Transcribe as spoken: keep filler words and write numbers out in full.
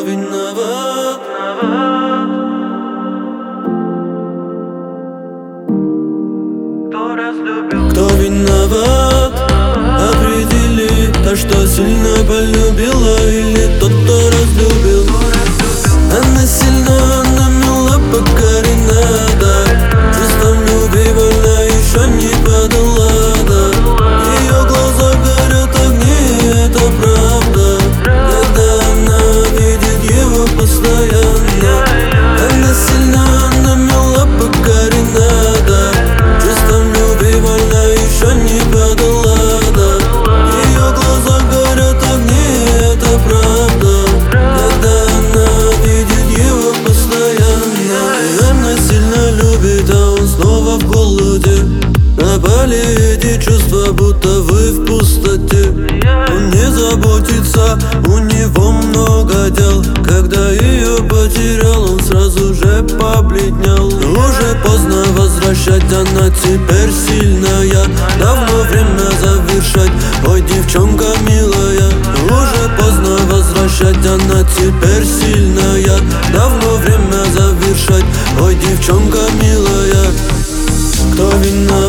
виноват? Кто разлюбил? Кто виноват? Определи, та, что сильно полюбила, или тот, кто разлюбил. Она сильна, она мила, покорена, да. Чувством любви больно еще не подала, да. Ее глаза горят огни, это правда, когда она видит его постоянно. Она сильна, она мила, покорена, да. Чувством любви больно еще не подала, да. Ее глаза горят огни, это правда, когда она видит его постоянно. И она сильно любит, а он снова в голоде. Напали эти чувства, будто вы в пустоте. Он не заботится, у него много дел. Когда ее потерял, он сразу же побледнел. Но уже поздно возвращать, она теперь сильная. Давно время завершать, ой, девчонка милая. Но уже поздно возвращать, она теперь сильная. Давно время завершать, ой, девчонка милая. Кто виноват?